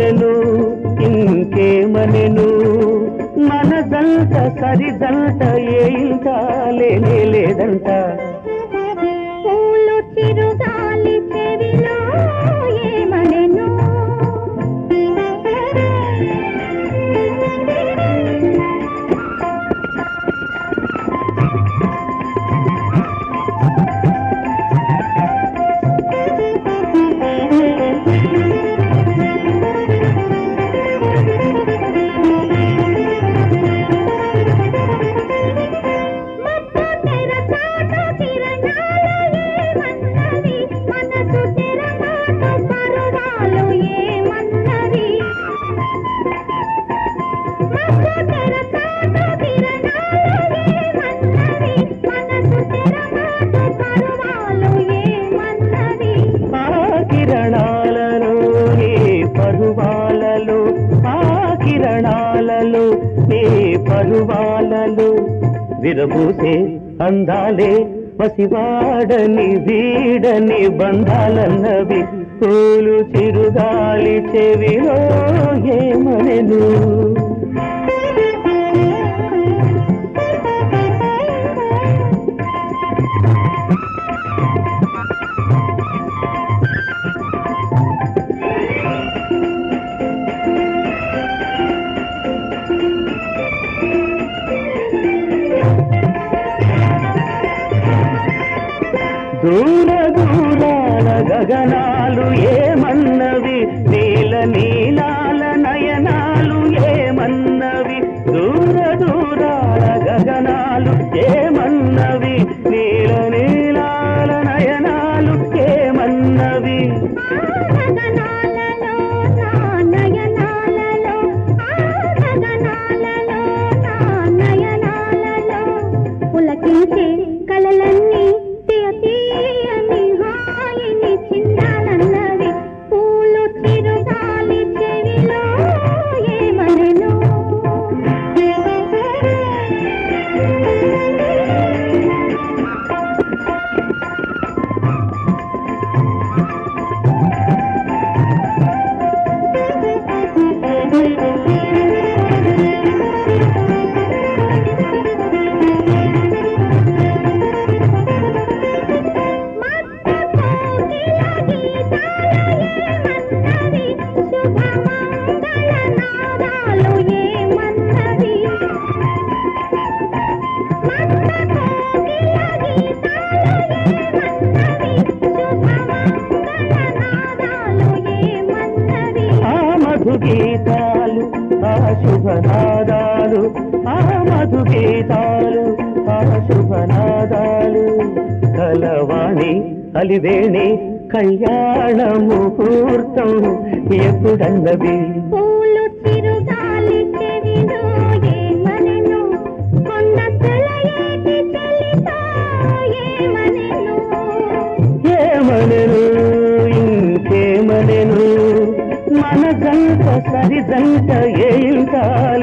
ఏమనెను ఇంకేమనెను మనదంట సరిదంట ఏ ఇంట లేనే లేదంట పూలు చిరుగాలి చెవిలో ఏమనెను కిరణాలలో నీ పరువాలలో విరబూసే అందాలే పసివాడని వీడని బంధాలన్నవి పూలు చిరుగాలి చెవిలో ఏమనెను దూర దూరాల గగనాలు ఏమన్నవి నీల నీలాల నయనాలు ఏమన్నవి దూర దూరాల గగనాలు ఏమన్నవి నీల నీలాల నయనాలు ఏమన్నవి పులకించే కలలన్నీ గీతాలు ఆ శుభనాదాలు ఆ మధు గీతాలు ఆ శుభనాదాలు కలవాణి అలివేణి కళ్యాణ ముహూర్తం ఎప్పుడన్నవి పూలు చిరుగాలి చెవిలో ఏమనెను కొండ సెలయేటి చెలితో ఏమనెను ఏమనెను ఇంకేమనెను మనదంట సరిదంట ఏ ఇంట